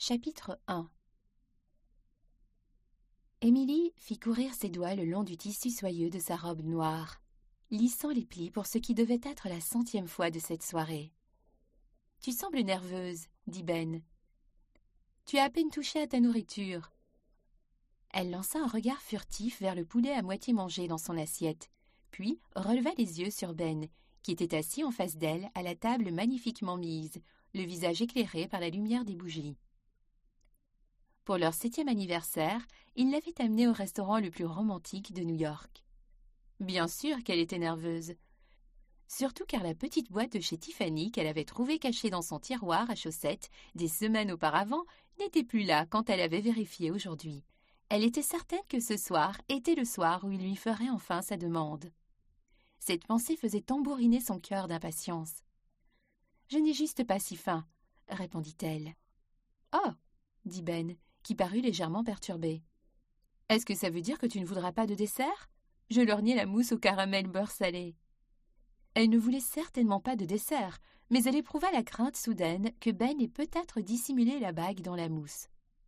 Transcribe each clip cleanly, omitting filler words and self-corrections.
Chapitre 1. Émilie fit courir ses doigts le long du tissu soyeux de sa robe noire, lissant les plis pour ce qui devait être la 100e fois de cette soirée. « Tu sembles nerveuse, » dit Ben. « Tu as à peine touché à ta nourriture. » Elle lança un regard furtif vers le poulet à moitié mangé dans son assiette, puis releva les yeux sur Ben, qui était assis en face d'elle à la table magnifiquement mise, le visage éclairé par la lumière des bougies. Pour leur 7e anniversaire, il l'avait amenée au restaurant le plus romantique de New York. Bien sûr qu'elle était nerveuse. Surtout car la petite boîte de chez Tiffany qu'elle avait trouvée cachée dans son tiroir à chaussettes des semaines auparavant n'était plus là quand elle avait vérifié aujourd'hui. Elle était certaine que ce soir était le soir où il lui ferait enfin sa demande. Cette pensée faisait tambouriner son cœur d'impatience. « Je n'ai juste pas si faim, » répondit-elle. « Oh !» dit Ben, qui parut légèrement perturbé. « Est-ce que ça veut dire que tu ne voudras pas de dessert ? Je lorgnais la mousse au caramel beurre salé. » Elle ne voulait certainement pas de dessert, mais elle éprouva la crainte soudaine que Ben ait peut-être dissimulé la bague dans la mousse.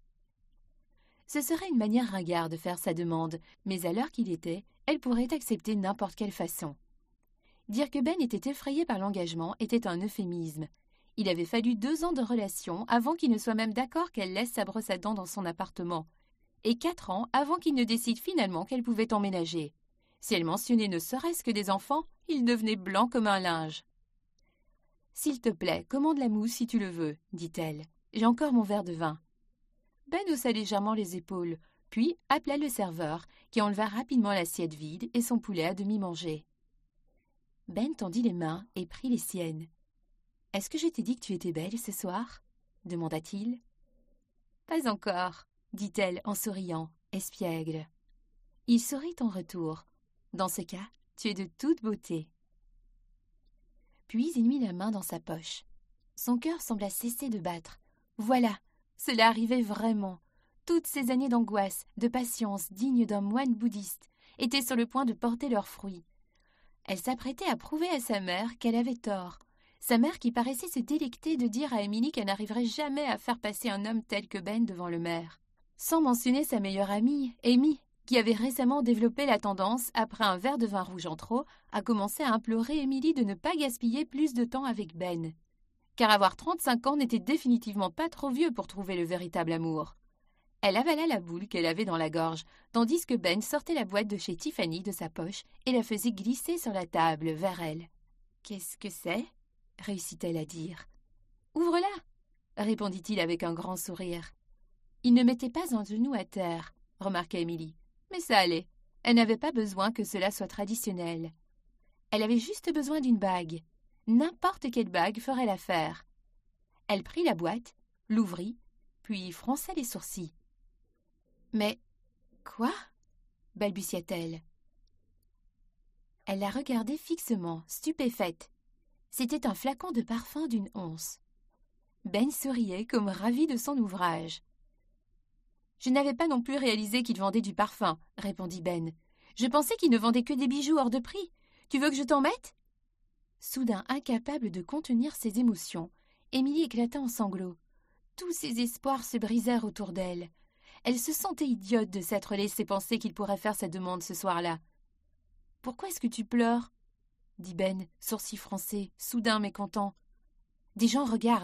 Ce serait une manière ringarde de faire sa demande, mais à l'heure qu'il était, elle pourrait accepter n'importe quelle façon. Dire que Ben était effrayé par l'engagement était un euphémisme. Il avait fallu 2 ans de relation avant qu'il ne soit même d'accord qu'elle laisse sa brosse à dents dans son appartement, et 4 ans avant qu'il ne décide finalement qu'elle pouvait emménager. Si elle mentionnait ne serait-ce que des enfants, il devenait blanc comme un linge. « S'il te plaît, commande la mousse si tu le veux, » dit-elle. « J'ai encore mon verre de vin. » Ben haussa légèrement les épaules, puis appela le serveur, qui enleva rapidement l'assiette vide et son poulet à demi mangé. Ben tendit les mains et prit les siennes. « Est-ce que je t'ai dit que tu étais belle ce soir ?» demanda-t-il. « Pas encore, » dit-elle en souriant, espiègle. Il sourit en retour. « Dans ce cas, tu es de toute beauté. » Puis il mit la main dans sa poche. Son cœur sembla cesser de battre. Voilà, cela arrivait vraiment. Toutes ces années d'angoisse, de patience dignes d'un moine bouddhiste étaient sur le point de porter leurs fruits. Elle s'apprêtait à prouver à sa mère qu'elle avait tort. Sa mère qui paraissait se délecter de dire à Émilie qu'elle n'arriverait jamais à faire passer un homme tel que Ben devant le maire. Sans mentionner sa meilleure amie, Amy, qui avait récemment développé la tendance, après un verre de vin rouge en trop, à commencer à implorer Émilie de ne pas gaspiller plus de temps avec Ben. Car avoir 35 ans n'était définitivement pas trop vieux pour trouver le véritable amour. Elle avala la boule qu'elle avait dans la gorge, tandis que Ben sortait la boîte de chez Tiffany de sa poche et la faisait glisser sur la table vers elle. « Qu'est-ce que c'est ?» réussit-elle à dire. « Ouvre-la !» répondit-il avec un grand sourire. Il ne mettait pas un genou à terre, remarqua Émilie. Mais ça allait. Elle n'avait pas besoin que cela soit traditionnel. Elle avait juste besoin d'une bague. N'importe quelle bague ferait l'affaire. Elle prit la boîte, l'ouvrit, puis fronça les sourcils. « Mais quoi ?» balbutia-t-elle. Elle la regardait fixement, stupéfaite. C'était un flacon de parfum d'1 once. Ben souriait comme ravi de son ouvrage. « Je n'avais pas non plus réalisé qu'il vendait du parfum, » répondit Ben. « Je pensais qu'il ne vendait que des bijoux hors de prix. Tu veux que je t'en mette ?» Soudain incapable de contenir ses émotions, Émilie éclata en sanglots. Tous ses espoirs se brisèrent autour d'elle. Elle se sentait idiote de s'être laissé penser qu'il pourrait faire sa demande ce soir-là. « Pourquoi est-ce que tu pleures ?» dit Ben, sourcils froncés, soudain mécontent. « Des gens regardent. »«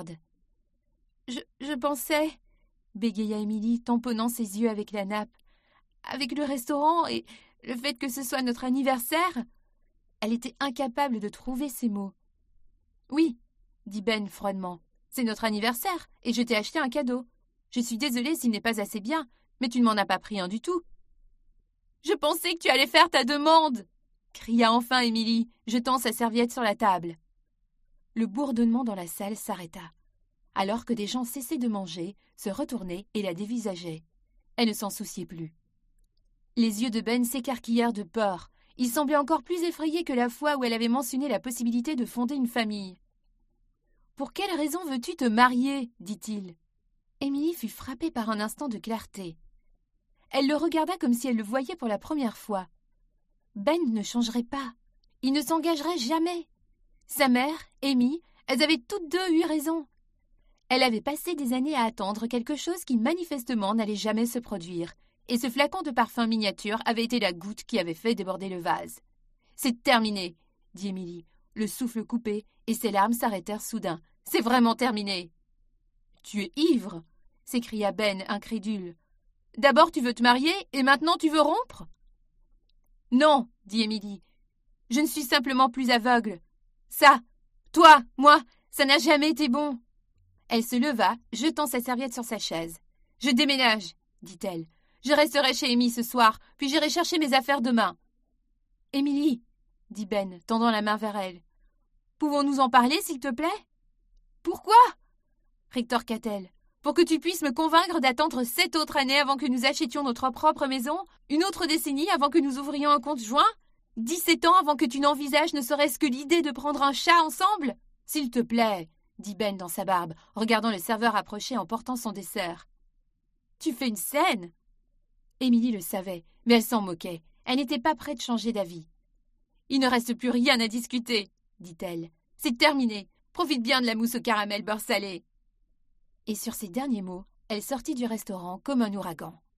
Je pensais... » bégaya Émilie, tamponnant ses yeux avec la nappe. « Avec le restaurant et le fait que ce soit notre anniversaire ?» Elle était incapable de trouver ses mots. « Oui, » dit Ben froidement. « C'est notre anniversaire et je t'ai acheté un cadeau. Je suis désolée s'il n'est pas assez bien, mais tu ne m'en as pas pris un du tout. »« Je pensais que tu allais faire ta demande !» cria enfin Émilie, jetant sa serviette sur la table. Le bourdonnement dans la salle s'arrêta, alors que des gens cessaient de manger, se retournaient et la dévisageaient. Elle ne s'en souciait plus. Les yeux de Ben s'écarquillèrent de peur. Il semblait encore plus effrayé que la fois où elle avait mentionné la possibilité de fonder une famille. « Pour quelle raison veux-tu te marier ?» dit-il. Émilie fut frappée par un instant de clarté. Elle le regarda comme si elle le voyait pour la première fois. Ben ne changerait pas. Il ne s'engagerait jamais. Sa mère, Amy, elles avaient toutes deux eu raison. Elle avait passé des années à attendre quelque chose qui manifestement n'allait jamais se produire, et ce flacon de parfum miniature avait été la goutte qui avait fait déborder le vase. « C'est terminé !» dit Émilie, le souffle coupé, et ses larmes s'arrêtèrent soudain. « C'est vraiment terminé !»« Tu es ivre !» s'écria Ben, incrédule. « D'abord tu veux te marier, et maintenant tu veux rompre ?»« Non, dit Émilie. Je ne suis simplement plus aveugle. Ça, toi, moi, ça n'a jamais été bon. » Elle se leva, jetant sa serviette sur sa chaise. « Je déménage, dit-elle. Je resterai chez Amy ce soir, puis j'irai chercher mes affaires demain. »« Émilie, dit Ben, tendant la main vers elle. Pouvons-nous en parler, s'il te plaît ? » Pourquoi ? Rétorqua-t-elle. Pour que tu puisses me convaincre d'attendre 7 autres années avant que nous achetions notre propre maison, une autre décennie avant que nous ouvrions un compte joint, 17 ans avant que tu n'envisages ne serait-ce que l'idée de prendre un chat ensemble ? S'il te plaît, dit Ben dans sa barbe, regardant le serveur approcher en portant son dessert. Tu fais une scène ? Émilie le savait, mais elle s'en moquait. Elle n'était pas prête de changer d'avis. Il ne reste plus rien à discuter, dit-elle. C'est terminé. Profite bien de la mousse au caramel beurre salé. Et sur ces derniers mots, elle sortit du restaurant comme un ouragan.